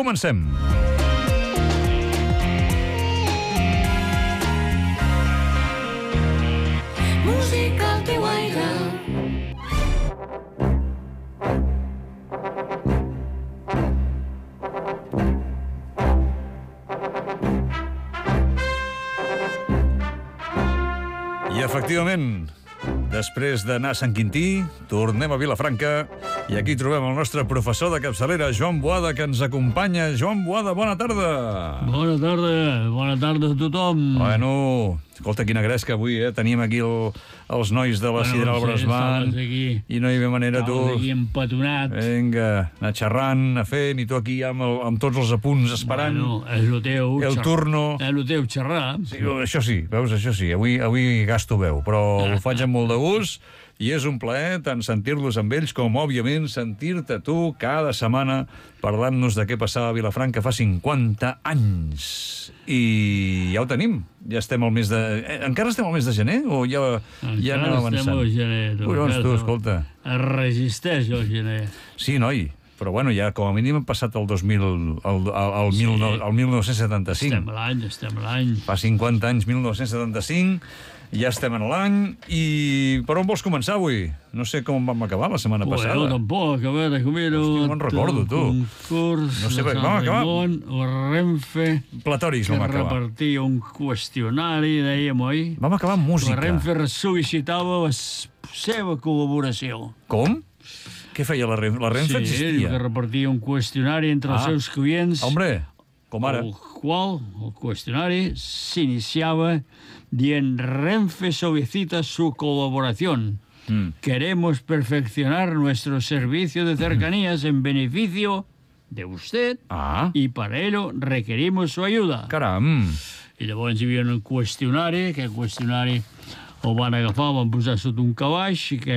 Comencem. Música al teu aire. I efectivament, després d'anar a Sant Quintí, tornem a Vilafranca i aquí trobem el nostre professor de capçalera, Joan Boada, que ens acompanya. Joan Boada, bona tarda. Bona tarda a tothom. Bueno, escolta, quina gresca avui, Teníem aquí els nois de la Sideral Bresman i no hi havia manera, tu. Estaves aquí empatonat. Vinga, anar xerrant, anar fent, i tu aquí amb tots els apunts esperant. Bueno, és el teu. El turno. És el teu xerrar. Sí, això sí, veus, això sí. Avui gasto veu, però ho faig amb molt de gust i és un plaer tant sentir-los amb ells com, òbviament, sentir-te tu cada setmana parlant-nos de què passava a Vilafranca fa 50 anys. I ja ho tenim. Ja estem al mes de... Encara estem al mes de gener o ja anem avançant? Estem al gener. Collons, tu, escolta. Es resisteix el gener. Sí, noi. Però bueno, ja com a mínim hem passat el 2000, el 1975. Estem a l'any. Fa 50 anys, 1975, ja estem en l'any, i per on vols començar avui? No sé com vam acabar la setmana passada. Jo tampoc, a veure, Hòstia, no me'n recordo, tu. Concurs No sé, de vam acabar. o Renfe, Platòrics que vam acabar. repartia un qüestionari, dèiem, oi? Vam acabar amb música. La Renfe sol·licitava la seva col·laboració. Com? Què feia la Renfe? La Renfe Sí, existia. que repartia un qüestionari entre els seus clients, Hombre, com ara. el qual el qüestionari s'iniciava dient Renfe solicita su colaboración. Queremos perfeccionar nuestro servicio de cercanías en beneficio de usted Ah, y para ello requerimos su ayuda. caram. I llavors hi havia un qüestionari, aquest qüestionari el van agafar, el van posar sota un calaix, i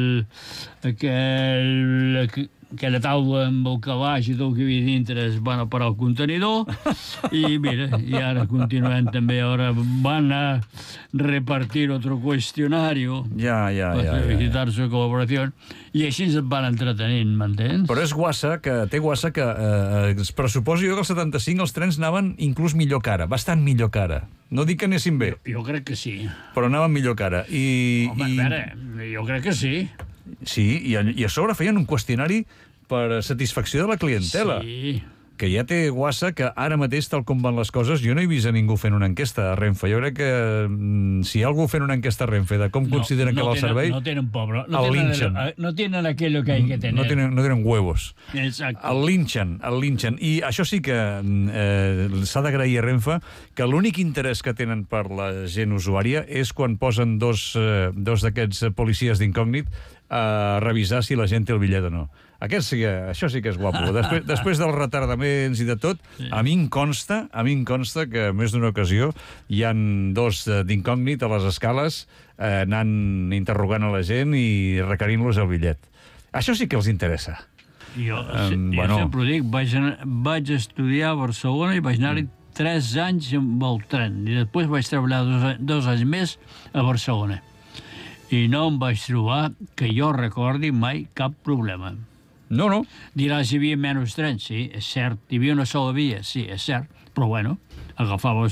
aquella taula amb el calaix i tot el que hi havia dintre es van a parar al contenidor, i mira, i ara continuem també, ara van a repartir otro cuestionario Ja. para solicitar su colaboración, i així ens van entretenint, m'entens? Però és guassa, té guassa que es pressuposo jo que el 75 els trens anaven inclús millor que ara, bastant millor que ara. No dic que anessin bé, Jo crec que sí. però anaven millor que ara. Home, a veure, jo crec que sí. Sí, i a sobre feien un qüestionari per satisfacció de la clientela. Sí. Que ja té guassa que ara mateix, tal com van les coses, jo no he vist a ningú fent una enquesta a Renfe. Jo crec que si hi ha algú fent una enquesta a Renfe de com consideren que va el servei, No tenen pobre. el linchen. No tenen aquello que hay que tener. no tenen huevos. Exacto. El linchen. I això sí que s'ha d'agrair a Renfe, que l'únic interès que tenen per la gent usuària és quan posen dos d'aquests policies d'incògnit a revisar si la gent té el bitllet o no. Això sí que és guapo. Després dels retardaments i de tot, a mi em consta que en més d'una ocasió hi han dos d'incògnit a les escales anant interrogant a la gent i requerint-los el bitllet. Això sí que els interessa. Jo bueno. sempre ho dic, vaig estudiar a Barcelona i vaig anar-hi 3 anys amb el tren, i després vaig treballar 2 anys més a Barcelona. I no em vaig trobar, que jo recordi, mai cap problema. No. Diràs, hi havia menys trens, sí, és cert. Hi havia una sola via, sí, és cert. Però bueno, agafaves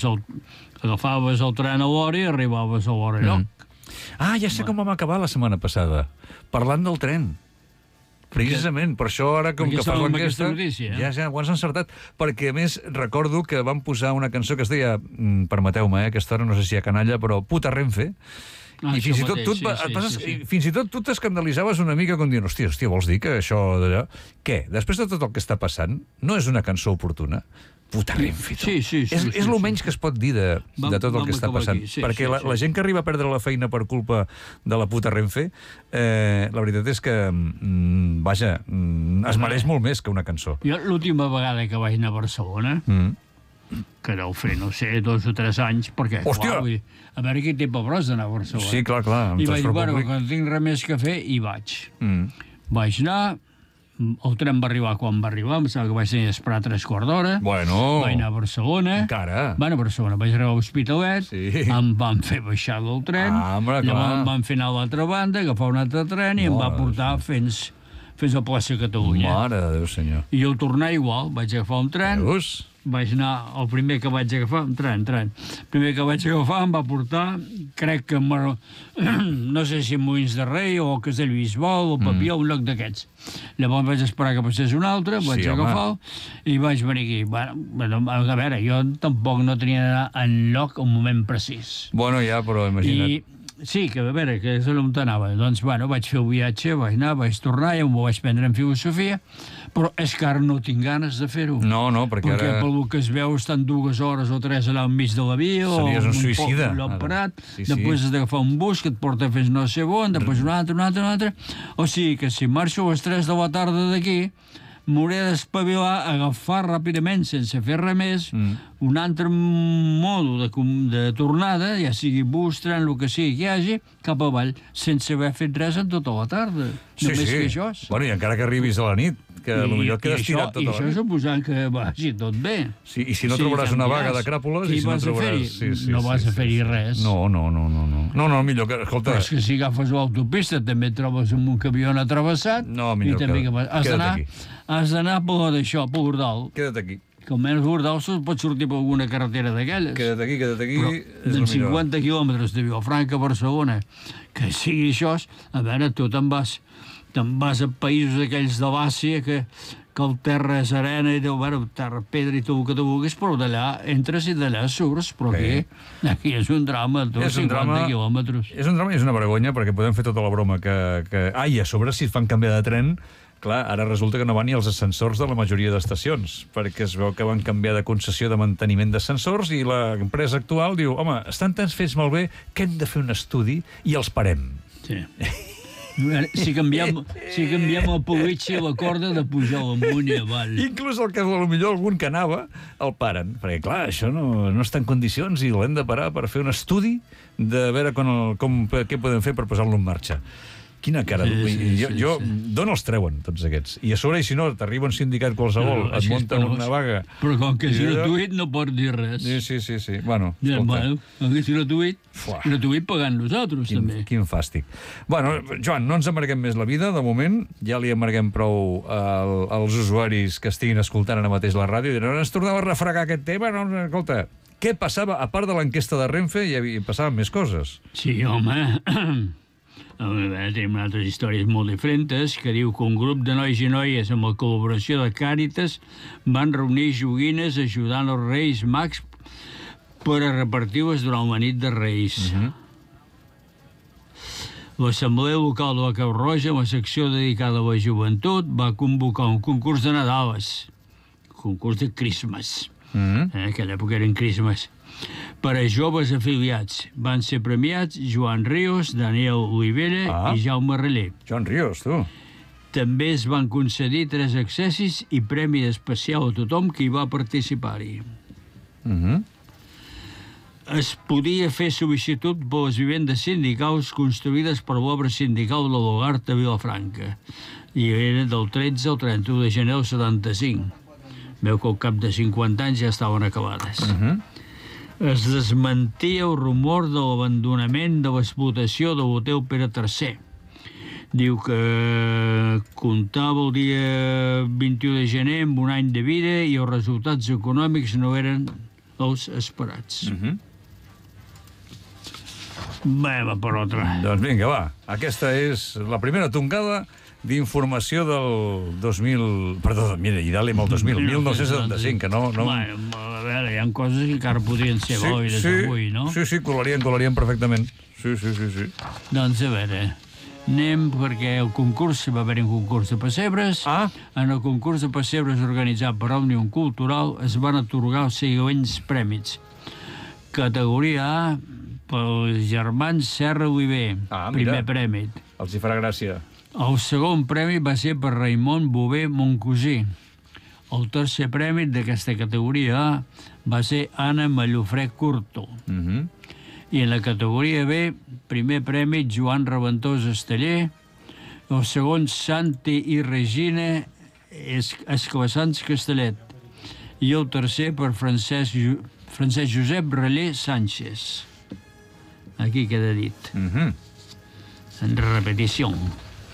el tren a l'hora i arribaves a l'hora lloc. Ah, ja sé com vam acabar la setmana passada. Parlant del tren. Precisament, per això ara, com Perquè que fas estàvem amb l'enquesta... aquesta notícia, Ja, ho has encertat. Perquè, a més, recordo que van posar una cançó que es deia, permeteu-me, aquesta hora no sé si hi ha canalla, però Puta Renfe. I fins i tot fins i tot tu t'escandalitzaves una mica com dient, hòstia, vols dir que això d'allò... Què? Després de tot el que està passant, no és una cançó oportuna? Puta Renfe, tu. Sí. És el menys que es pot dir de tot el que està passant. Perquè la gent que arriba a perdre la feina per culpa de la puta Renfe, la veritat és que, vaja, es mereix molt més que una cançó. Jo l'última vegada que vaig anar a Barcelona, que deu fer, no sé, 2 o 3 anys, perquè, Hòstia! clar, a veure quin té pebrós d'anar a Barcelona. Sí, clar, amb I vaig dir, transport bueno, públic. que no tinc res més que fer, i vaig. Vaig anar, el tren va arribar quan va arribar, em sembla que vaig tenir d'esperar 3/4 d'hora. Bueno. Vaig anar a Barcelona. Encara. Bueno, a Barcelona, vaig arribar a l'Hospitalet, Sí. em van fer baixar del tren, Ah, home, clar. llavors em van fer anar a l'altra banda, agafar un altre tren, i em va portar fins fins a plaça Catalunya. Mare de Déu, senyor. I al tornar igual, vaig agafar un tren, Veus? vaig anar, el primer que vaig agafar, un tren. El primer que vaig agafar em va portar, crec que, no sé si Molins de Rei o Castellbisbal o Papià, un lloc d'aquests. Llavors vaig esperar que passés un altre, vaig agafar i vaig venir aquí. Bueno, a veure, jo tampoc no tenia enlloc un moment precís. Bueno, ja, però imagina't. Sí, que a veure, que és on anava. Doncs, bueno, vaig fer el viatge, vaig anar, vaig tornar, ja m'ho vaig prendre en filosofia, però és que ara no tinc ganes de fer-ho. No, perquè ara... pel que es veu estan 2 hores o 3 allà enmig de la via, series un suïcida. O un parat, després has d'agafar un bus que et porta fins no sé on, després un altre. O sigui que si marxo a les 3 de la tarda d'aquí, m'hauré d'espavilar, agafar ràpidament, sense fer res més, un altre mòdul de tornada, ja sigui bus, tren, el que sigui que hi hagi, cap avall, sense haver fet res en tota la tarda. Només que això. Bueno, i encara que arribis a la nit, que potser quedes tirat tota la nit. I això suposant que vagi tot bé. Sí, i si no trobaràs una vaga de cràpules... I si no trobaràs... No vas a fer-hi res. No, millor que... Escolta... Però és que si agafes l'autopista també et trobes amb un camió atravessat... No, millor queda't aquí. Has d'anar per això, per Ordal. Queda't aquí. Que almenys Ordal pot sortir per alguna carretera d'aquelles. Queda't aquí. Però de 50 quilòmetres de Vilafranca a Barcelona, que sigui això, a veure, tu te'n vas a països aquells de l'Àsia que el terra és arena i terra pedra i tot el que tu vulguis, però d'allà entres i d'allà surts, però aquí és un drama, 50 quilòmetres. És un drama i és una vergonya, perquè podem fer tota la broma que... I a sobre, si et fan canviar de tren, clar, ara resulta que no van ni els ascensors de la majoria d'estacions, perquè es veu que van canviar de concessió de manteniment d'ascensors i l'empresa actual diu, home, estan tan fets malbé que hem de fer un estudi i els parem. Sí. Si canviem el peluitge i la corda de pujar amunt i avall. Inclús el que potser algun que anava el paren, perquè clar, això no està en condicions i l'hem de parar per fer un estudi de veure què podem fer per posar-lo en marxa. Quina cara. D'on els treuen, tots aquests? I a sobre, si no, t'arriba un sindicat qualsevol, et munten una vaga... Però com que és gratuït no pots dir res. Sí. Bueno, escolta. Com que és gratuït pagant nosaltres, també. Quin fàstic. Bueno, Joan, no ens amarguem més la vida, de moment. Ja li amarguem prou als usuaris que estiguin escoltant ara mateix la ràdio i diran, ens tornava a refregar aquest tema? No, escolta, què passava? A part de l'enquesta de Renfe, hi passaven més coses. Sí, home... Tenim altres històries molt diferents que diu que un grup de nois i noies amb la col·laboració de Càritas van reunir joguines ajudant els Reis Mags per a repartir-les durant la nit de Reis. L'Assemblea Local de la Creu Roja, amb la secció dedicada a la joventut, va convocar un concurs de Nadales, concurs de Christmas. En aquella època eren Christmas. Per a joves afiliats van ser premiats Joan Ríos, Daniel Olivella i Jaume Reller. Joan Ríos, tu. També es van concedir 3 accessis i premi especial a tothom que hi va participar-hi. Es podia fer sol·licitud per les vivendes sindicals construïdes per l'obra sindical de l'Hogart a Vilafranca i era del 13 al 31 de gener del 75. Veu que al cap de 50 anys ja estaven acabades. Es desmentia el rumor de l'abandonament de l'explotació de l'hotel Pere III. Diu que comptava el dia 21 de gener amb un any de vida i els resultats econòmics no eren els esperats. Va per altra. Doncs vinga, va. Aquesta és la primera tongada d'informació del 2000... Perdó, mira, i dale amb el 1975, que no... Bueno, a veure, hi ha coses que encara podrien ser boires avui, no? Sí, colarien perfectament. Sí. Doncs a veure, anem perquè el concurs, va haver un concurs de pessebres. En el concurs de pessebres organitzat per Òmnium Cultural es van atorgar els següents prèmits. Categoria A pels germans Serra Oliver, primer premi. Els hi farà gràcia. El segon premi va ser per Raimon Bové Moncosí. El tercer premi d'aquesta categoria A va ser Anna Mallofré Curto. I en la categoria B, primer premi Joan Reventós Esteller, el segon Santi i Regina Esclassans Castellet i el tercer per Francesc Josep Reller Sánchez. Aquí queda dit. En repetició.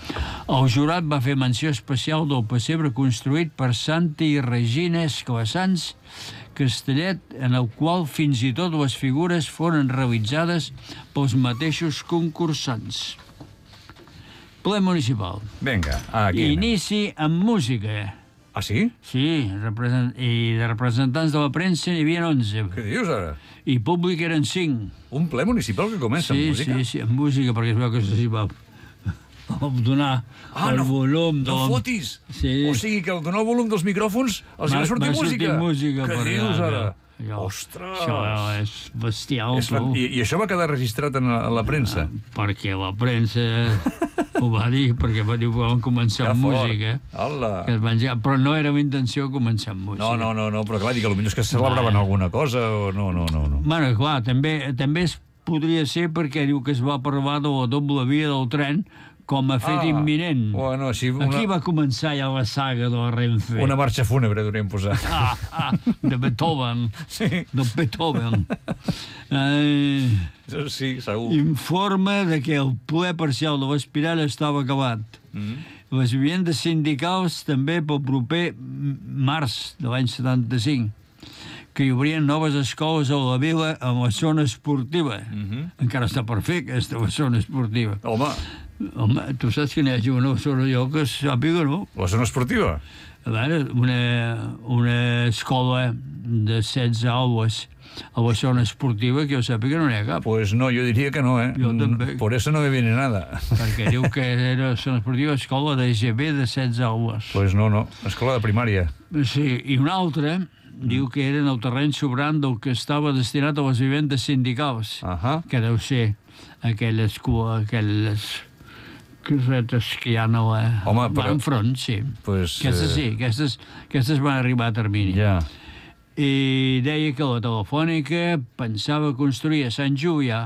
El jurat va fer menció especial del pessebre construït per Santa i Regina Esclassans, castellet en el qual fins i tot les figures foren realitzades pels mateixos concursants. Ple municipal. Vinga, aquí. Inici amb música. Ah, sí? Sí, i de representants de la premsa n'hi havia 11. Què dius, ara? I públic eren 5. Un ple municipal que comença amb música? Sí, amb música, perquè es veu que s'hi va donar el volum. No fotis! Sí. O sigui que al donar el volum dels micròfons els va sortir música. Què dius, ara? Ostres! Això és bestial. I això va quedar registrat en la premsa? Perquè la premsa ho va dir, perquè va dir que van començar amb música. Que es van girar, però no era la intenció començar amb música. No, però clar, dic que potser és que celebraven alguna cosa o no. Bueno, clar, també es podria ser perquè diu que es va parlar de la doble via del tren com a fet imminent. Bueno, així Aquí va començar ja la saga de la Renfe. Una marxa fúnebre, hauríem posat. De Beethoven. Sí. De Beethoven. Sí, segur. Informa de que el ple parcial de l'Espiral estava acabat. Les vivendes sindicals també pel proper març de l'any 75, que hi obrien noves escoles a la vila en la zona esportiva. Encara està per fer aquesta zona esportiva. Home, tu saps que n'hi hagi una zona allò que sàpiga, no? La zona esportiva? A veure, una escola de 16 aules a la zona esportiva que jo sàpiga no n'hi ha cap. Pues no, jo diria que no, Jo també. Por eso no me viene nada. Perquè diu que era zona esportiva, escola de GB de 16 aules. Pues no, escola de primària. Sí, i una altra diu que era en el terreny sobrant del que estava destinat a les vivendes sindicals, que deu ser aquelles casetes que hi ha enfront, sí. Aquestes van arribar a termini. Ja. I deia que la Telefònica pensava construir a Sant Julià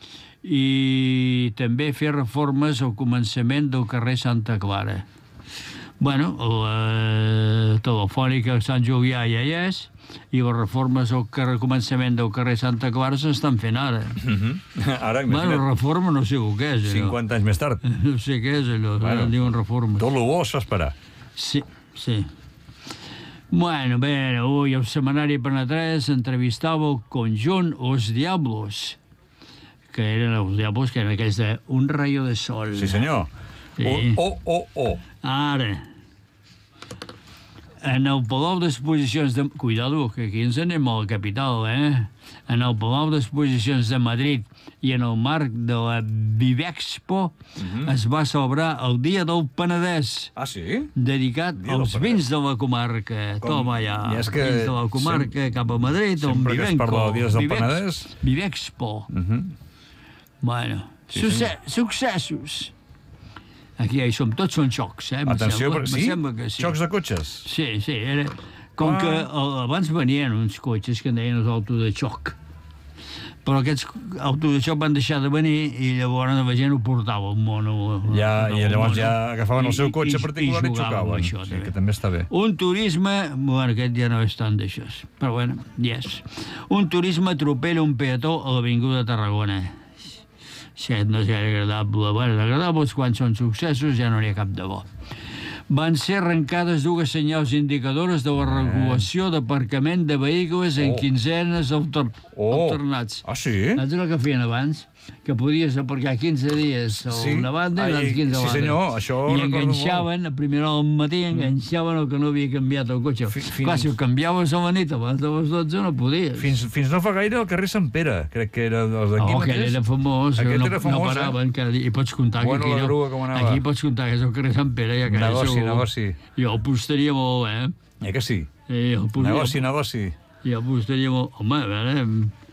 i també fer reformes al començament del carrer Santa Clara. Bueno, la Telefònica a Sant Julià ja hi és, i les reformes al començament del carrer Santa Clara s'estan fent ara. Ara, imagina't. Bueno, reforma no sé què és, allò. 50 anys més tard. No sé què és, allò. Bueno, diuen reformes. Tot el bo es fa esperar. Sí. Bueno, avui el setmanari Penedès entrevistava el conjunt Os Diablos, que eren els Diablos, que eren aquells de Un rayo de sol. Sí, senyor. Sí. Ara, en el Palau d'Exposicions de... Cuidado, que aquí ens anem a la capital, En el Palau d'Exposicions de Madrid i en el marc de la Vivexpo es va celebrar el Dia del Penedès. Ah, sí? Dedicat als vins de la comarca. Toma ja, vins de la comarca cap a Madrid, on sempre que es parla del Dies del Penedès... Vivexpo. Bueno, successos. Aquí ja hi som, tots són xocs, Atenció, sembla que sí. Xocs de cotxes? Sí, era... Com que abans venien uns cotxes que en deien els autos de xoc. Però aquests autos de xoc van deixar de venir i llavors la gent ho portava al mono. I llavors ja agafaven el seu cotxe particular i xocaven. Això, sí, que també està bé. Un turisme... Bueno, aquest ja no és tant d'això. Però bueno, Un turisme atropella un peató a l'Avinguda Tarragona. No és gaire agradable. Bueno, agradables quan són successos ja no n'hi ha cap de bo. Van ser arrencades dues senyals indicadores de la regulació d'aparcament de vehicles en quinzenes alternats. Ah, sí? Saps el que feien abans? Que podies aparcar 15 dies a una banda i l'altra 15 a l'altra. Sí, senyor, això ho recordo molt. I enganxaven, a primera hora del matí, enganxaven el que no havia canviat el cotxe. Clar, si ho canviaves a la nit abans de les 12 no podies. Fins no fa gaire al carrer Sant Pere, crec que era els d'aquí mateix. Aquell era famós, no paraven cada dia. I pots comptar que aquí pots comptar que és el carrer Sant Pere i a casa negoci. I el postaria molt, que sí? Negoci. I el postaria molt... Home, a veure...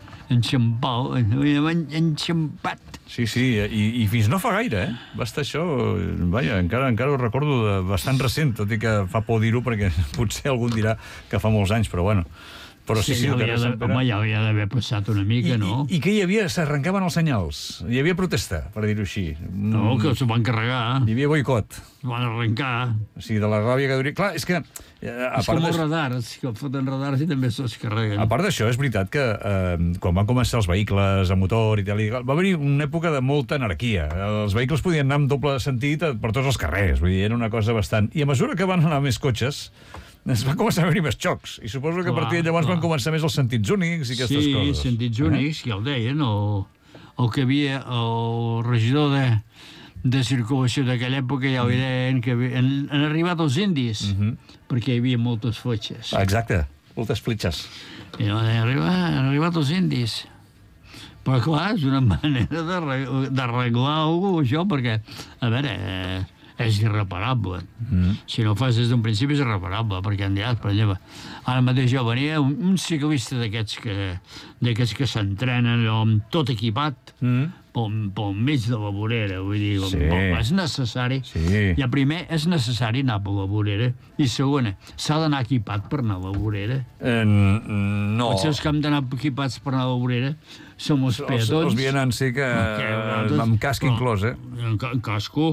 enxampat. Sí, i fins no fa gaire, Va estar això, encara ho recordo de bastant recent, tot i que fa por dir-ho perquè potser algú dirà que fa molts anys, però bueno, Però sí, el carrer Sant Pere... Home, ja havia d'haver passat una mica, no? I què hi havia? S'arrencaven els senyals. Hi havia protesta, per dir-ho així. No, que s'ho van carregar. Hi havia boicot. S'ho van arrencar. O sigui, de la ràbia que duria... Clar, és que... És com els radars, que foten radars i també se'ls carreguen. A part d'això, és veritat que quan van començar els vehicles a motor i tal, va haver una època de molta anarquia. Els vehicles podien anar amb doble sentit per tots els carrers. Vull dir, era una cosa bastant... I a mesura que van anar més cotxes, es va començar a haver-hi més xocs. I suposo que a partir de llavors van començar més els sentits únics i aquestes coses. Sí, sentits únics, ja ho deien. El que havia el regidor de circulació d'aquella època ja ho deien que han arribat els indis, perquè hi havia moltes fotxes. Exacte, moltes flitxes. I han arribat els indis. Però clar, és una manera d'arreglar alguna cosa, això, perquè, a veure... és irreparable. Si no ho fas des d'un principi és irreparable, perquè han dit, per exemple, ara mateix jo venia un ciclista d'aquests que s'entrenen amb tot equipat pel mig de la vorera, vull dir, és necessari. I a primer, és necessari anar per la vorera, i segona, s'ha d'anar equipat per anar a la vorera. No. Potser els que hem d'anar equipats per anar a la vorera som els peatons. Els vianants sí que amb casc inclòs, Amb casco,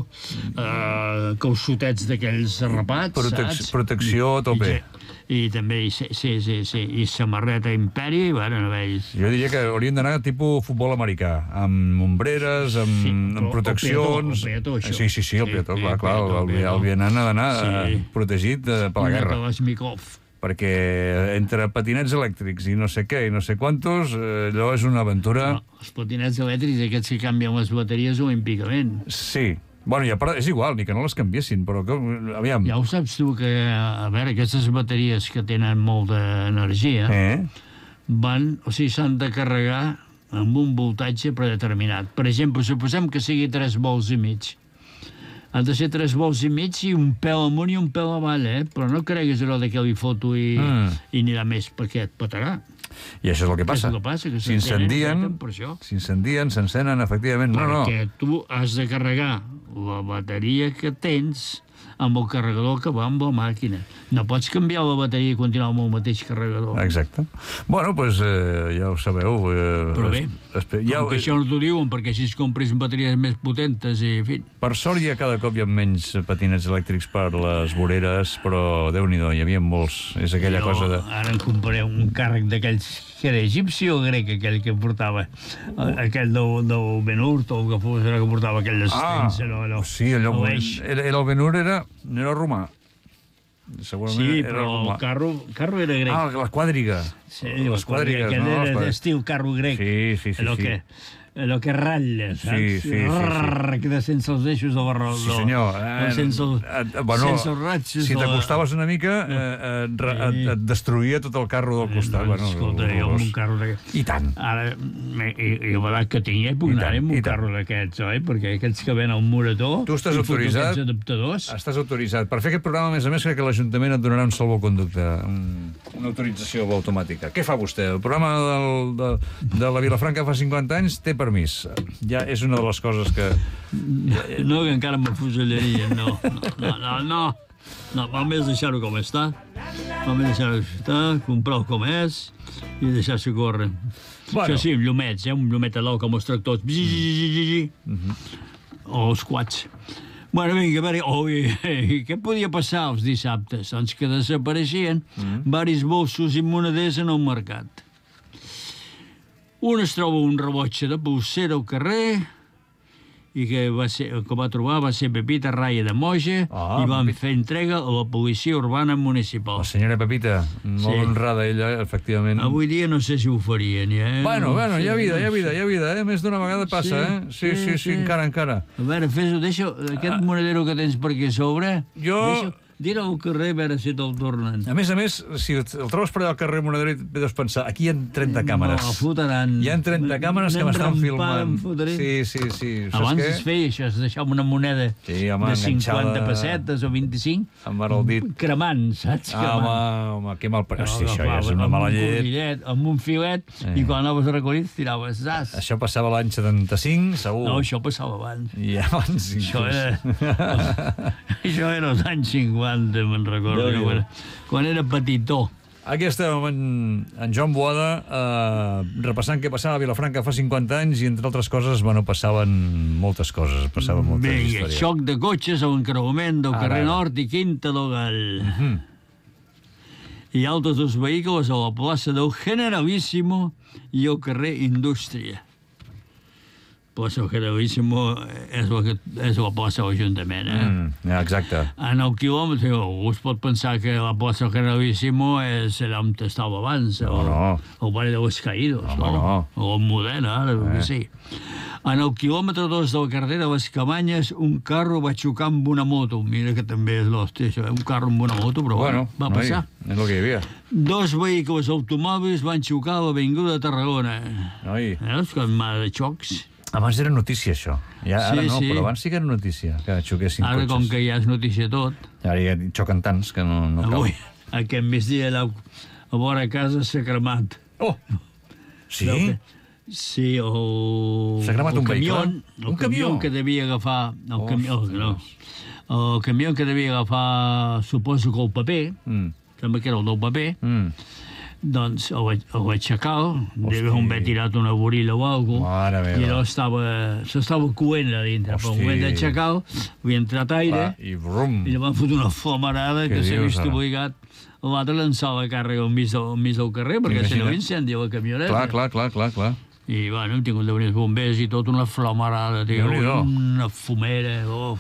calçotets d'aquells arrapats, saps? Protecció a tope. I també, i samarreta imperi, bueno, no veus... Jo diria que haurien d'anar tipus futbol americà, amb ombreres, amb proteccions... El peató, això. Sí, el peató, clar, el vianant ha d'anar protegit per la guerra. Una Kalashnikov. Perquè entre patinets elèctrics i no sé què i no sé quantos, allò és una aventura... No, els patinets elèctrics, aquests que canvien les bateries olímpicament. Sí. Bueno, i a part, és igual, ni que no les canviessin, però aviam... Ja ho saps tu, que, a veure, aquestes bateries que tenen molta energia s'han de carregar amb un voltatge predeterminat. Per exemple, suposem que sigui 3 volts i mig. Han de ser 3 volts i mig i un pèl amunt i un pèl avall, però no creguis allò de que li foto i anirà més, perquè et petarà. I això és el que passa. Que s'incendien, s'encenen, efectivament. Perquè tu has de carregar la bateria que tens amb el carregador que va amb la màquina. No pots canviar la bateria i continuar amb el mateix carregador. Exacte. Bueno, doncs ja ho sabeu. Però bé, que això no t'ho diuen, perquè així es compris bateries més potentes i en fi. Per sort ja cada cop hi ha menys patinets elèctrics per les voreres, però Déu-n'hi-do, hi havia molts. És aquella cosa de... Ara en compré un càrrec d'aquells que era egipci o grec, aquell que portava, aquell del Ben-Hur, o que fos que portava aquell assistència. Sí, allò... Era el Ben-Hur, no era romà. Sí, però el carro era grec. La quadriga. Sí, les quadrigues, aquell era d'estil carro grec. Sí. Allò que ratlla, saps? Sí. Que sense els eixos del barró. Sí, senyor. Sense els ratxos. Si t'acostaves una mica, et destruïa tot el carro del costat. Escolta, jo amb un carro d'aquests... I tant. Ara, jo l'edat que tinc, puc anar amb un carro d'aquests, oi? Perquè aquests que ven al Morató... Tu estàs autoritzat? Estàs autoritzat. Per fer aquest programa, a més, crec que l'Ajuntament et donarà un salvoconducte, una autorització automàtica. Què fa vostè? El programa de la Vilafranca fa 50 anys té permís. Ja és una de les coses que... No, que encara m'afusellarien, no. Val més deixar-ho com està. Val més deixar-ho com està, comprar-ho com és i deixar-se córrer. Això sí, amb llumets, un llumet a dalt com els tractors. O els quads. Bueno, vinga, a veure, què podia passar els dissabtes? Doncs que desapareixien varis bolsos i moneders en el mercat. Un es troba un rellotge de pulsera al carrer i que va trobar va ser Pepita Raya de Moja i van fer entrega a la policia urbana municipal. La senyora Pepita, molt honrada ella, efectivament. Avui dia no sé si ho farien, Bueno, hi ha vida, Més d'una vegada passa, Sí, encara. A veure, fes-ho, deixa aquest monedero que tens per aquí a sobre. Dir-ho al carrer a veure si te'l tornen. A més, si el trobes per allà al carrer Monedero, deus pensar, aquí hi ha 30 càmeres. No, fotran. Hi ha 30 càmeres que m'estan filmant. Sí. Abans es feia això, es deixava una moneda de 50 pessetes o 25 amb el dit. Cremant, saps? Home, que mal... Hosti, això ja és una mala llet. Amb un filet, i quan anaves a recollir, tiraves zas. Això passava l'any 75, segur. No, això passava abans. I abans, Això era els anys 50, me'n recordo. Quan era petitó. Aquí estem en Joan Boada repassant què passava a Vilafranca fa 50 anys i, entre altres coses, passaven moltes coses, passaven moltes històries. Xoc de cotxes a l'encreuament del carrer Nord i Quinta del Gall. I altres dos vehicles a la plaça del Generalíssimo i al carrer Indústria. Plaça del Generalíssimo és la plaça de l'Ajuntament, Exacte. En el quilòmetre, algú es pot pensar que la plaça del Generalíssimo és allà on estava abans, el barri de los Caídos, o el Modena, ara, que sí. En el quilòmetre 2 de la carretera Les Cabanyes, un carro va xocar amb una moto. Mira que també és l'hòstia, això, un carro amb una moto, però va passar. És el que hi havia. Dos vehicles automòbils van xocar a l'Avinguda de Tarragona. Veus com mà de xocs? Abans era notícia, això. Ara no, però abans sí que era notícia, que xoquessin cotxes. Ara, com que ja és notícia tot... Ara ja xoquen tants que no cal. Avui, aquest migdia, a vora casa s'ha cremat. Oh! Sí? Sí, s'ha cremat un vehicle? El camió que devia agafar... El camió que devia agafar, suposo que el paper, sembla que era el del paper, doncs el vaig aixecar, devia haver tirat una borilla o alguna cosa, i allò s'estava coent a dintre. Però al moment d'aixecar-lo, havia entrat aire, i li van fotre una flamarada que s'ha vist obligat l'altre a llançar la càrrega al mig del carrer, perquè si no incendia la camioneta. Clar. I, bueno, hem tingut de venir els bombers i tot una flamarada, una fumera,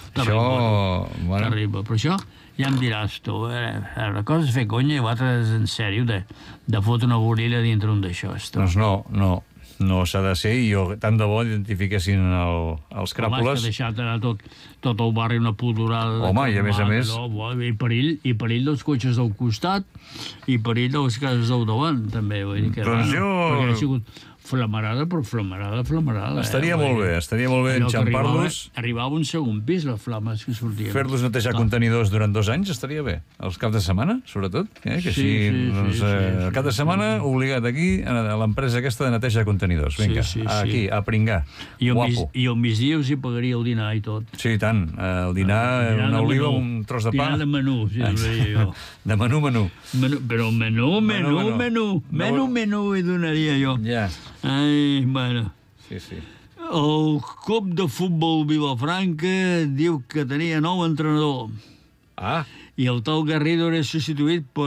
terrible. Però això ja em diràs tu, la cosa és fer conya i l'altre és en sèrio de fotre una borilla dintre un d'això. Doncs no s'ha de ser, i tant de bo identifiquessin els cràpules. Home, que deixat anar tot el barri una pudorada. Home, i a més... I perill dels cotxes del costat i perill de les cases del davant, també. Doncs perquè ha sigut flamarada, però flamarada. Estaria molt bé enxampar-los. Arribava un segon pis, les flames que sortien. Fer-los netejar contenidors durant 2 anys estaria bé. Els caps de setmana, sobretot. Que així, el cap de setmana, obligat aquí, a l'empresa aquesta de neteja de contenidors. Vinga, aquí, a pringar. Guapo. I al migdia us hi pagaria el dinar i tot. Sí, i tant. El dinar, una oliva, un tros de pa. Dinar de menú, sí, jo. De menú. Però menú hi donaria jo. Ja. Ai, bueno. Sí. El club de futbol Vilafranca diu que tenia nou entrenador. I el tal Garrido era substituït per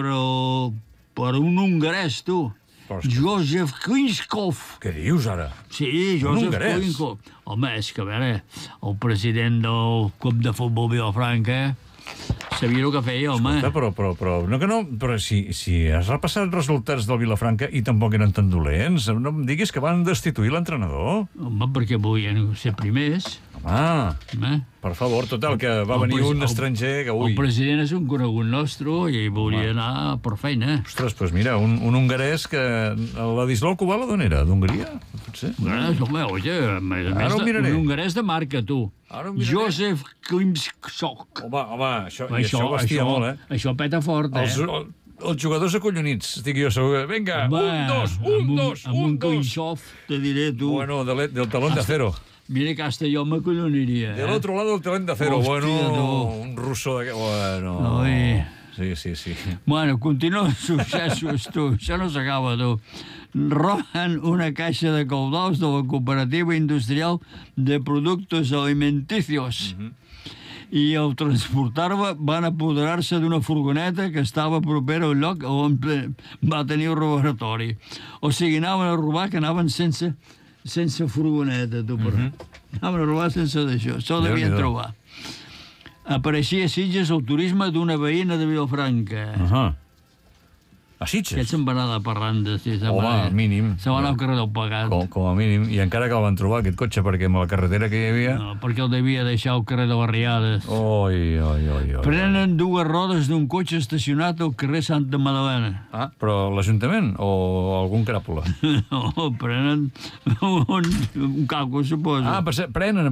un hongarès, tu. Josef Klinskov. Què dius, ara? Sí, Josef Klinskov. Home, és que, a veure, el president del club de futbol Vilafranca sabia el que feia, home. Escolta, però si has repassat resultats del Vilafranca i tampoc eren tan dolents, no em diguis que van destituir l'entrenador. Home, perquè volien ser primers. Home, per favor, total, que va venir un estranger que... El president és un conegut nostre i volia anar per feina. Ostres, doncs mira, un hongarès que... Ladislau Kubala d'on era? D'Hongria? Potser? Home, un hongarès de marca, tu. Josef Klimskov. Home, això vestia molt, Això peta fort, Els jugadors acollonits, estic jo segur. Vinga, un, dos. Amb un Klimskov, te diré, tu. Bueno, del talón de acero. Mira que hasta jo m'acolloniria. Del otro lado del talón de acero. Bueno, un ruso de... Bueno... Sí. Bueno, continua els successos, tu. Això no s'acaba, tu. Roben una caixa de caudals de la cooperativa industrial de productos alimenticios. I al transportar-la van apoderar-se d'una furgoneta que estava propera al lloc on va tenir el robatori. O sigui, anaven a robar, que anaven sense furgoneta, tu, anaven a robar sense d'això. Això ho devien trobar. Apareixia a Sitges el turisme d'una veïna de Vilafranca. A Sitges? Aquests se'n van anar parlant de... Home, mínim. Se van anar al carrer del Pagat. Com a mínim. I encara que el van trobar, aquest cotxe, perquè amb la carretera que hi havia... No, perquè el devia deixar al carrer de Barriades. Oi. Prenen 2 rodes d'un cotxe estacionat al carrer Santa Madalena. Però l'Ajuntament o algun cràpula? No, prenen un caco, suposo. Prenen,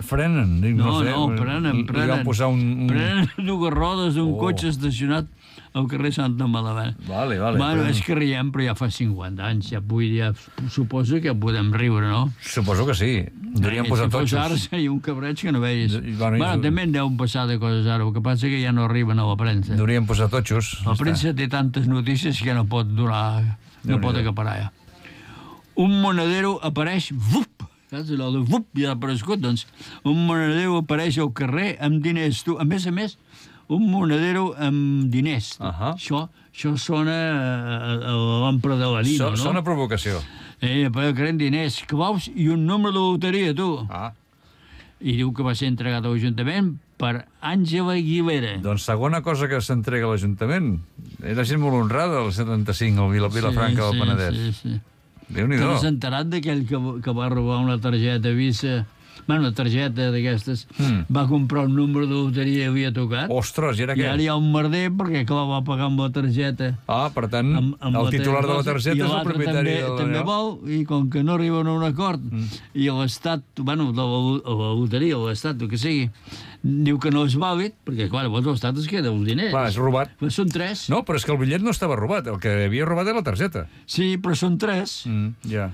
frenen. No, prenen. Li van posar un... Prenen 2 rodes d'un cotxe estacionat al carrer Santa Malament. Vale. Bueno, és que riem, però ja fa 50 anys, ja suposo que podem riure, no? Suposo que sí. Hauríem posat Si fos ara, totxos. seria un cabreig que no veies. Bueno, També en deuen passar de coses ara, el que passa que ja no arriben a la premsa. Hauríem posat totxos. La premsa té tantes notícies que no pot donar, no pot acaparar ja. Un monedero apareix, vup, saps? Allò de vup, ja ha aparegut, doncs. Un monedero apareix al carrer amb diners. Tu, a més, un monedero amb diners. Això sona a l'ompra de la Nina, no? Sona provocació. Però creen diners, claus i un número de loteria, tu. I diu que va ser entregat a l'Ajuntament per Àngela Aguilera. Doncs segona cosa que s'entrega a l'Ajuntament. Era gent molt honrada, el 75, al Vilafranca del Penedès. Sí. Déu-n'hi-do. T'has enterat d'aquell que va robar una targeta Visa? Bueno, una targeta d'aquestes. Va comprar un número de loteria i havia tocat. Ostres, i era què? I ara hi ha un merder perquè, clar, va pagar amb la targeta. Per tant, el titular de la targeta és el propietari de la... també vol, i com que no arriben a un acord, i l'Estat, bueno, de la loteria, l'Estat, el que sigui, diu que no és vàlid, perquè, clar, llavors l'Estat es queda els diners. Clar, és robat. Però són 3. No, però és que el bitllet no estava robat, el que havia robat era la targeta. Sí, però són 3. Ja.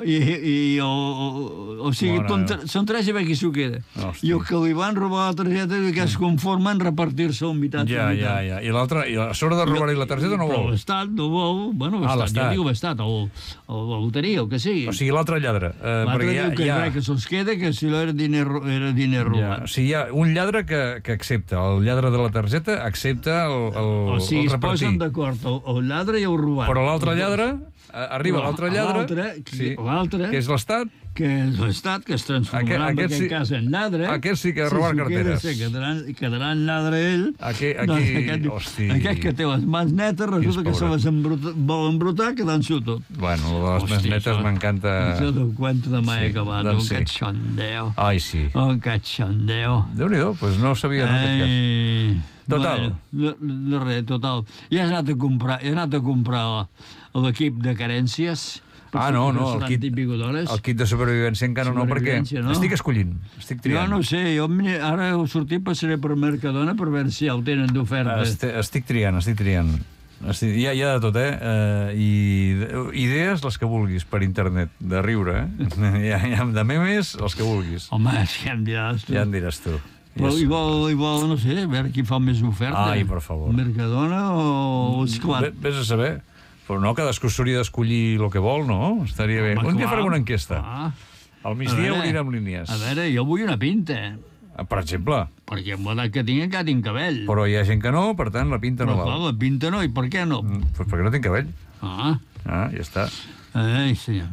O sigui, són 3 i ve qui s'ho queda. I el que li van robar la targeta que es conforma en repartir-se un mitat. Ja. I l'altre, a sobre de robar-li la targeta no vol. Però l'Estat no vol. Bueno, l'Estat, jo dic l'Estat, o la loteria, el que sigui. O sigui, l'altre lladre. L'altre diu que se'ls queda, que si no era diner robat. O sigui, hi ha un lladre que accepta, el lladre de la targeta accepta el repartir. O sigui, es posen d'acord el lladre i el robat. Però l'altre lladre... Arriba l'altre lladre, que és l'Estat, que es transformarà en aquest cas en lladre. Aquest sí que robar carteres. Quedarà en lladre ell. Aquest que té les mans netes, resulta que se les vol embrutar quedant-s'ho tot. Bueno, les mans netes m'encanta... Això del cuento de mai acabat, un cachondeo. Ai, sí. Un cachondeo. Déu-n'hi-do, doncs no ho sabia, no, aquest cas. Total. No res, total. I has anat a comprar l'equip de carències. No, el kit de supervivència encara no, perquè estic escollint, estic triant. Jo no sé, ara al sortir passaré per Mercadona per veure si ja ho tenen d'oferta. Estic triant. Hi ha de tot, I idees, les que vulguis, per internet, de riure, Hi ha de memes, els que vulguis. Home, ja em diràs tu. Ja em diràs tu. Igual, no sé, a veure qui fa més oferta. Ai, per favor. Mercadona o Esclat? Vés a saber. Però no, cadascú s'hauria d'escollir el que vol, no? Estaria bé. Un dia farem una enquesta. Al migdia obrirem línies. A veure, jo vull una pinta. Per exemple. Perquè amb l'edat que tinc encara tinc cabell. Però hi ha gent que no, per tant, la pinta no val. Clar, la pinta no, i per què no? Pues perquè no tinc cabell. Ja està. Ai, senyor.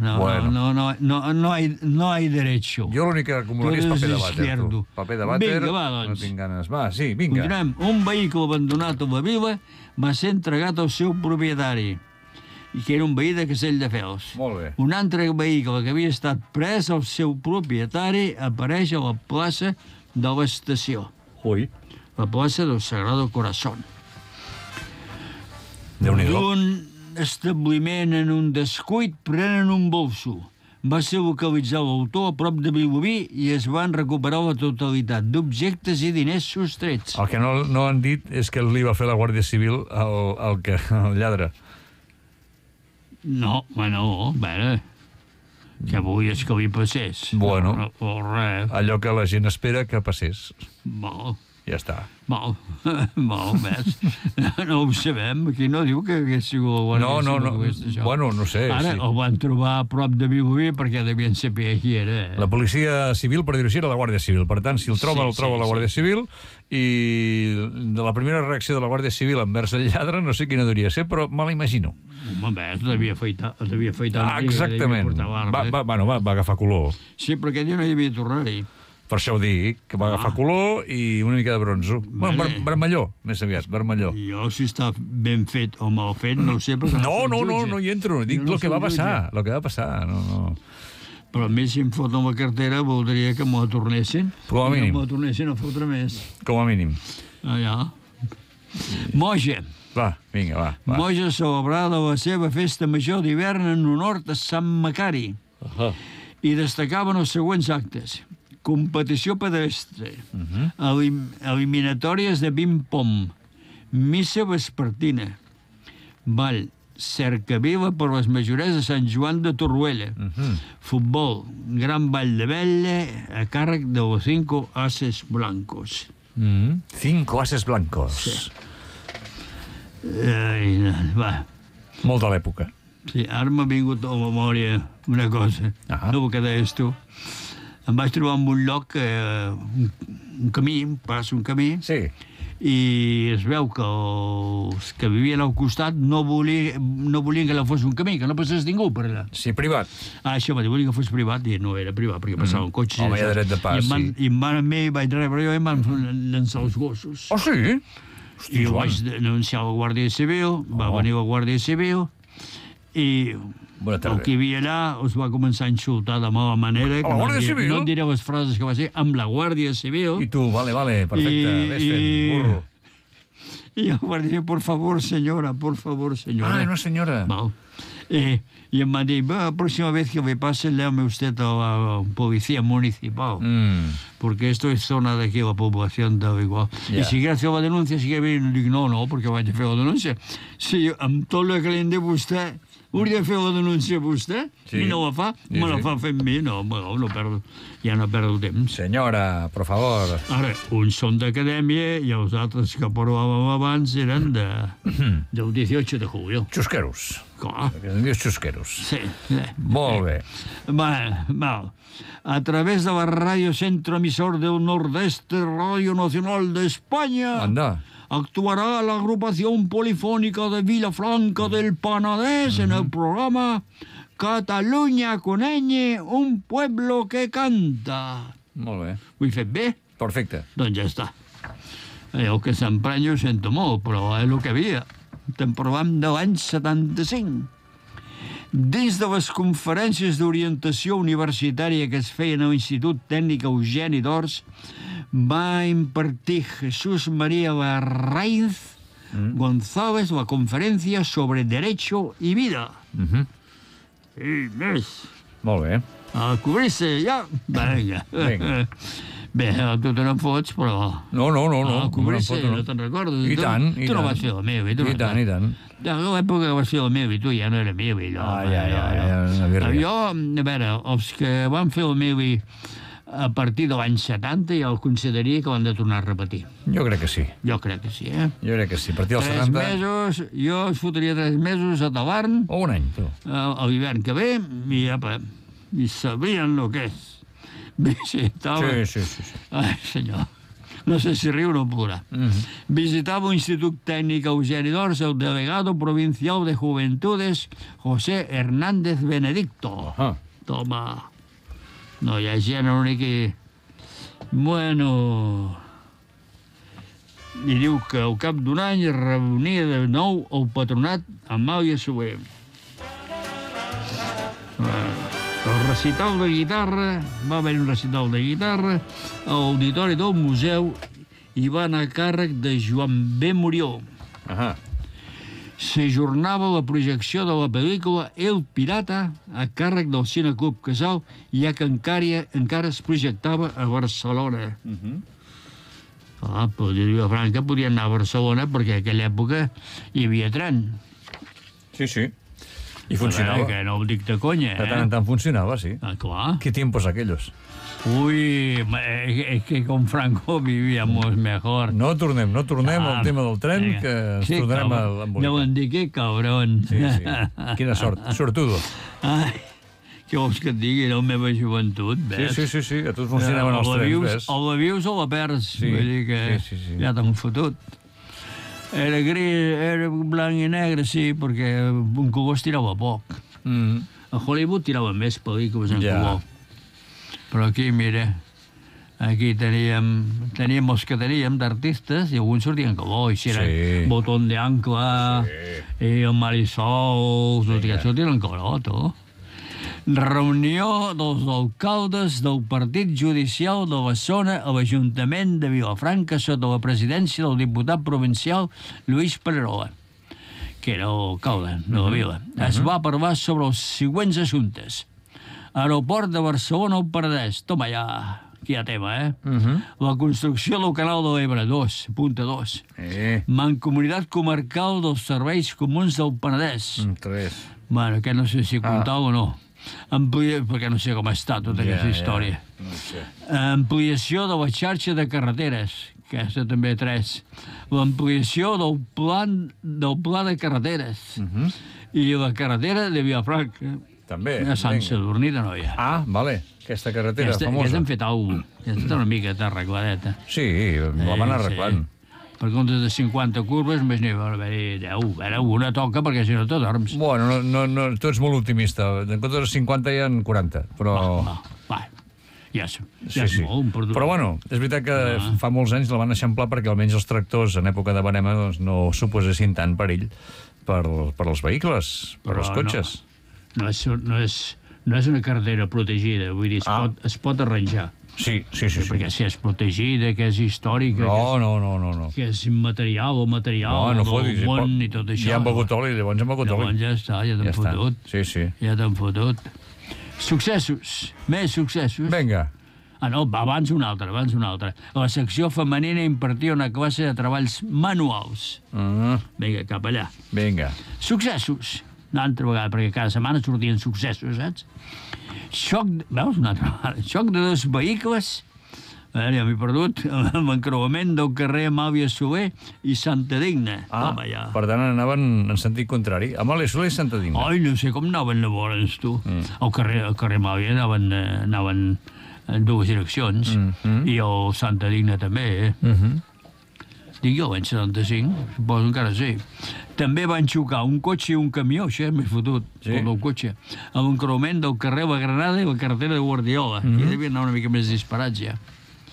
No hay derecho. Jo l'únic que acumularia és paper de vàter, tu. Paper de vàter, no tinc ganes. Va, sí, vinga. Continuem. Un vehicle abandonat a la vila va ser entregat al seu propietari, que era un veí de Castelldefels. Molt bé. Un altre vehicle que havia estat pres al seu propietari apareix a la plaça de l'estació. Ui. La plaça del Sagrado Corazón. Déu-n'hi-do. D'un establiment en un descuit prenen un bolso. Va ser localitzar l'autor a prop de Vilobí i es van recuperar la totalitat d'objectes i diners sostrets. El que no han dit és que li va fer la Guàrdia Civil el lladre. No, bueno, a veure, què volies que li passés? Bueno, res. Allò que la gent espera que passés. Val. Ja està. Val, més. No ho sabem, aquí no diu que hagués sigut la Guàrdia Civil. No, bueno, no sé. Ara el van trobar a prop de Vilobí perquè devien saber qui era. La policia civil, per dir-ho així, era la Guàrdia Civil. Per tant, si el troba la Guàrdia Civil, i de la primera reacció de la Guàrdia Civil envers el lladre, no sé quina devia ser, però me l'imagino. Home, devia afaitar. Exactament. Va agafar color. Sí, però aquell dia no hi havia tornar-hi. Per això ho dic, que va agafar color i una mica de bronzo. Bueno, vermelló, més aviat, vermelló. Jo, si està ben fet o mal fet, no ho sé. No hi entro. Dic el que va passar. El que va passar, no. Però a més, si em foten la cartera, voldria que m'ho tornessin. Com a mínim. Que m'ho tornessin a fotre més. Com a mínim. Ja. Moja. Va, vinga, va. Moja celebrada la seva festa major d'hivern en honor a Sant Macari. I destacaven els següents actes. Competició pedestre, eliminatòries de ping-pong, missa vespertina, ball, cercavila per les majores de Sant Joan de Torroella, futbol, gran ball de vella a càrrec de los 5 ases blancos. 5 ases blancos. Va. Molt de l'època. Sí, ara m'ha vingut a la memòria una cosa, no el que deies tu. Em vaig trobar en un lloc, un camí, un camí, Sí. i es veu que els que vivien al costat no volien que allò fos un camí, que no passés ningú per allà. Sí, privat. Això va dir, volien que fos privat, i no era privat, perquè passaven cotxes. Home, hi ha dret de pas, sí. I amb mi vaig rebre jo i em van llançar els gossos. Oh, sí? I ho vaig denunciar a la Guàrdia Civil, va venir la Guàrdia Civil, i Bona tarda. el que hi havia allà els va començar a insultar de mala manera. A la Guàrdia Civil? No et diré les frases que va ser amb la Guàrdia Civil. I tu, vale, perfecte, ves fent, burro. I el guàrdia diu, por favor, señora. Ah, no, senyora. Val. Y me dijo, la próxima vez que me pase, léame usted a la policía municipal, porque esto es zona de aquí, la población de igual. Yeah. Y si quiere hacer la denuncia, si quiere venir, dic, no, perquè vaig a fer la denúncia. Si amb tot el que li hem dit vostè, hauria de fer la denúncia vostè, Sí. i no la fa, Sí, me la sí. fa fent mi, no perdo, ja no perdo temps. Senyora, por favor. Ara, uns són d'acadèmia i els altres que parlàvem abans eren del 18 de julio. Xusqueros. Clar. Que es diu xusqueros. Sí. Molt bé. Mal. A través de la radio centro emisor del Nordeste Radio Nacional de España Anda. actuará la agrupación polifónica de Vilafranca del Penedès en el programa Catalunya con ñ, un pueblo que canta. Molt bé. Ho he fet bé? Perfecte. Doncs ja està. El que s'emprenya ho sento molt, però és el que havia. Estem parlant de l'any 75. Dins de les conferències d'orientació universitària que es feien a l'Institut Tècnic Eugeni d'Ors, va impartir Jesús María Larraíz González la conferència sobre Derecho y Vida. I més. Molt bé. A cobrir-se, ja? Vinga. Vinga. Bé, tu te n'en fots, però... No. A cobrir-se, no te'n recordes? I tant, i Tu no tant. vas fer la meva, i tu I tant, i tant. Ja, a l'època que vas fer la meva, i tu ja no era meva, allò. una birria. Jo, a veure, els que van fer la meva a partir de l'any 70 ja el consideraria que ho han de tornar a repetir. Jo crec que sí. Jo crec que sí, eh? Jo crec que sí. A partir dels 3 70... mesos, jo es fotria 3 mesos a Talarn, O un any, tu. a l'hivern que ve, i apa, i sabrien el que és. Visitava... Sí. Ai, senyor, no sé si riu o plorar. Visitava l'Institut Tècnic Eugeni d'Ors el delegado provincial de Juventudes José Hernández Benedicto. Toma, no hi ha gent única. Bueno... I diu que al cap d'un any es reunia de nou el patronat Amàlia Soler. El recital de guitarra, va haver un recital de guitarra a l'auditori del museu i va anar a càrrec de Joan B. Murió. S'ajornava la projecció de la pel·lícula El Pirata a càrrec del Cineclub Casal, ja que encara es projectava a Barcelona. Però de Vilafranca podien anar a Barcelona perquè en aquella època hi havia tren. Sí. I funcionava. Que no ho dic de conya, De tant en tant funcionava, sí. Ah, clar. ¿Qué tiempos aquellos? Uy, es que con Franco vivíamos mejor. No tornem al tema del tren, vinga. que ens Sí, tornarem a cabrón. l'embolicar. Deuen dir que cabrón. Sí. Quina sort. Sortudo. Ai, què vols que et digui, la meva joventut, ves? Sí. A tots funcionaven els trens, ves? O la vius o la perds. Sí, Vull dir que sí. ja t'han fotut. Era gris, era blanc i negre, sí, perquè un color es tirava poc. A Hollywood tiraven més pel·lícules en color. Però aquí, mira, aquí teníem els que teníem d'artistes i alguns sortien en color. I si era Botón de Ancla, i el Marisol, sortien en color, tu. Reunió dels alcaldes del Partit Judicial de la zona a l'Ajuntament de Vilafranca sota la presidència del diputat provincial Lluís Pererola, que era l'alcalde de la vila. Es va parlar sobre els següents assumptes. Aeroport de Barcelona al Penedès. Toma ja. aquí hi ha tema, la construcció del canal de l'Ebre, 2, punta 2. Mancomunitat comarcal dels serveis comuns del Penedès. 3. Bueno, aquest no sé si comptar o no. Perquè no sé com està tota aquesta història. No sé. Ampliació de la xarxa de carreteres, aquesta també 3. L'ampliació del pla de carreteres. I la carretera de Vilafranca. També. A Sant Sadurní de Noia. Vale. Aquesta carretera famosa. Aquesta han fet alguna cosa. Aquesta està una mica arregladeta. Sí, la van arreglant. Per compte de 50 curves, més n'hi va haver 10. Ara una toca, perquè si no te dorms. Bueno, no, tu ets molt optimista. En compte de 50 hi ha 40, però... Va, ja és molt, perdó. Però bueno, és veritat que fa molts anys la van eixamplar perquè almenys els tractors en època de verema doncs, no suposessin tant perill per als vehicles, per als cotxes. No és una carretera protegida, vull dir, es pot arranjar. Sí. Perquè si és protegida, que és històrica... No. Que és immaterial o material del món i tot això. Ja han begut oli, llavors han begut oli. Llavors ja està, ja t'han fotut. Sí. Ja t'han fotut. Successos, més successos. Vinga. No, abans un altre. La secció femenina impartia una classe de treballs manuals. Vinga, cap allà. Vinga. Successos. Una altra vegada, perquè cada setmana sortien successos, saps? Veus una altra vegada? Xoc de dos vehicles, ja m'he perdut, l'encreuament del carrer Amàlia Soler i Santa Digna. Per tant anaven en sentit contrari. Amàlia Soler i Santa Digna. Ai, no sé com anaven llavors, tu. Al carrer Amàlia anaven en dues direccions, i el Santa Digna també, Dic jo, l'any 75, suposo encara sí. També van xocar un cotxe i un camió, això és més fotut, el del cotxe, a l'encreuament del carrer La Granada i la carretera de Guardiola. Aquí devien anar una mica més disparats, ja.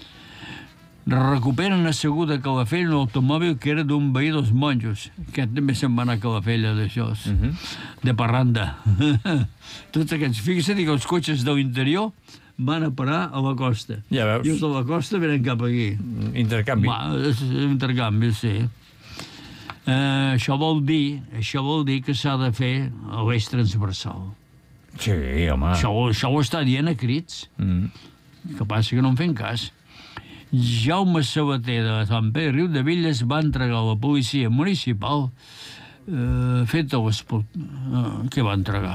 Recuperen assegut a Calafell un automòbil que era d'un veí dels monjos. Aquest també se'n va anar a Calafell, d'això, de parranda. Tots aquests, fixa't que els cotxes de l'interior van a parar a la costa. Ja veus. I els de la costa venen cap aquí. Intercanvi. Intercanvi, sí. Això vol dir que s'ha de fer l'eix transversal. Sí, home. Això ho està dient a crits. Que passa que no en fem cas. Jaume Sabater de Sant Pere Riudebitlles va entregar a la policia municipal feta què va entregar?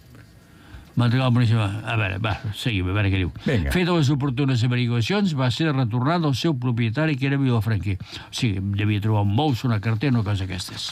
Va entregar al municipal. A veure, seguim, a veure què diu. Fet les oportunes averiguacions, va ser retornat al seu propietari, que era vilafranquí. O sigui, devia trobar un bous, una cartera, una cosa d'aquestes.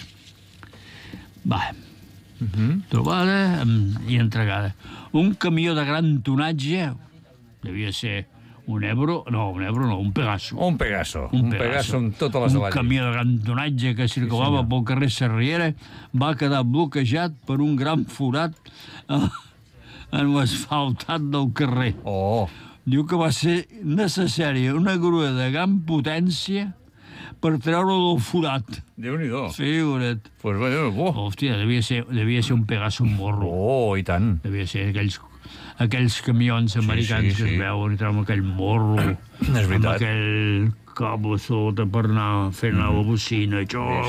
Trobada i entregada. Un camió de gran tonatge, devia ser un Pegaso. Un Pegaso amb totes les Un camió de gran tonatge que circulava pel carrer Sarriera va quedar bloquejat per un gran forat en l'asfaltat del carrer. Diu que va ser necessària una grua de gran potència per treure-lo del forat. Déu-n'hi-do. Figura't. Hòstia, devia ser un Pegaso morro. I tant. Devia ser aquells camions americans que es veuen i treuen aquell morro. És veritat. Amb aquell cable sota per anar fent la bocina.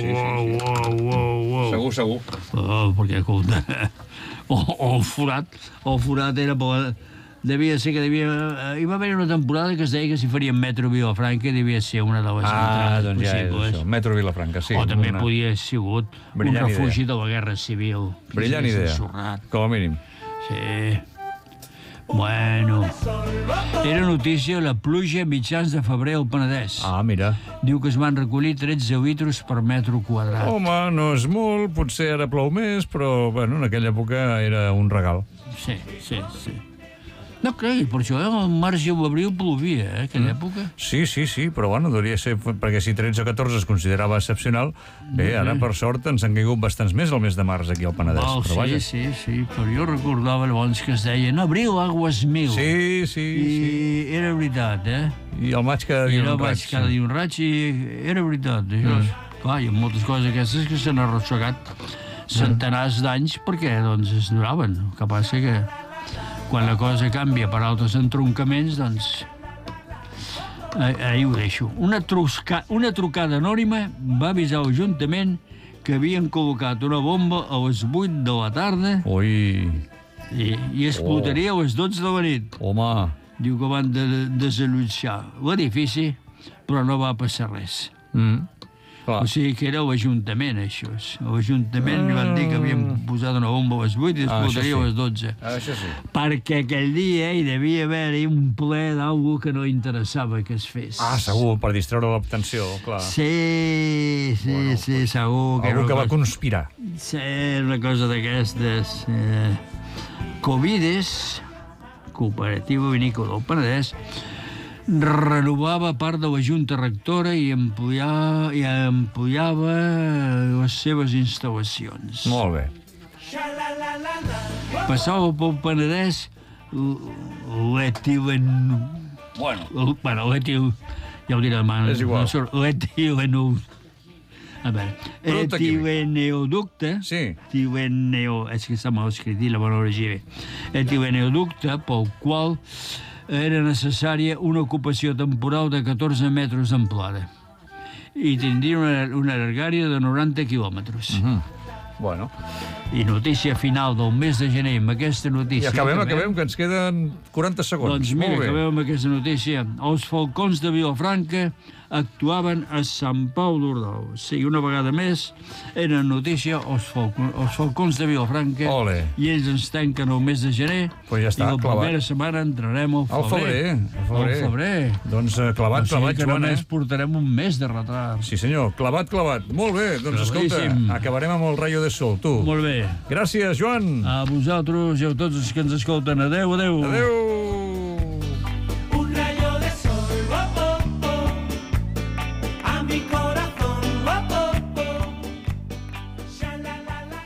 Segur. Perquè, escolta... O el forat era... Devia ser que hi va haver una temporada que es deia que si farien metro Vilafranca devia ser una de les entrades doncs ja és això, metro Vilafranca, sí. O també podia haver sigut un refugi de la Guerra Civil. Brillant idea, com a mínim. Sí. Bueno, era notícia la pluja a mitjans de febrer al Penedès. Mira. Diu que es van recollir 13 litros per metre quadrat. Home, no és molt, potser ara plou més, però, bueno, en aquella època era un regal. Sí. No cregui, per això el març i l'abril plovia, aquella època. Sí, però bueno, devia ser, perquè si 13 o 14 es considerava excepcional, ara per sort ens han caigut bastants més el mes de març aquí al Penedès. Sí, però jo recordava llavors que es deia en abril aguas mil. Sí. I era veritat, I el maig cada dia un raig. I el maig cada dia un raig i era veritat. Clar, hi ha moltes coses aquestes que s'han arrossegat centenars d'anys perquè, doncs, es duraven. El que passa que quan la cosa canvia per altres entroncaments, doncs... Ahir ho deixo. Una trucada anònima va avisar l'Ajuntament que havien col·locat una bomba a les 8 de la tarda i explotaria a les 12 de la nit. Home! diu que van desallotjar l'edifici, però no va passar res. Clar. O sigui que era l'Ajuntament, això. L'Ajuntament li van dir que havien posat una bomba a les 8 i explotaria a les 12. Això sí. Perquè aquell dia hi devia haver-hi un ple d'algú que no interessava que es fes. Segur, per distreure l'atenció, clar. Sí, segur. Algú que va conspirar. Sí, una cosa d'aquestes. Covides, Cooperativa Vinícola del Penedès, renovava part de la Junta Rectora i ampliava les seves instal·lacions. Molt bé. Passava pel Penedès l'etil... Ja ho diré demà. És igual. A veure, etileneoducte... Sí. És que està mal escrit, la bona origine. Etileneoducte pel qual era necessària una ocupació temporal de 14 metres d'amplada i tindria una llargària de 90 quilòmetres. Bueno. I notícia final del mes de gener, amb aquesta notícia... I acabem, que ens queden 40 segons. Doncs mira, acabem amb aquesta notícia. Els falcons de Vilafranca actuaven a Sant Pau d'Ordal. O sigui, una vegada més, eren notícia els falcons de Vilafranca. Ole. I ells ens tanquen el mes de gener. Pues ja està, i la primera setmana entrarem al febrer. Al febrer. Doncs clavat, Joan. Que només portarem un mes de retard. Sí, senyor. Clavat. Molt bé. Doncs escolta, acabarem amb el Rayo de Sol, tu. Molt bé. Gràcies, Joan. A vosaltres i a tots els que ens escolten. Adéu. Adéu.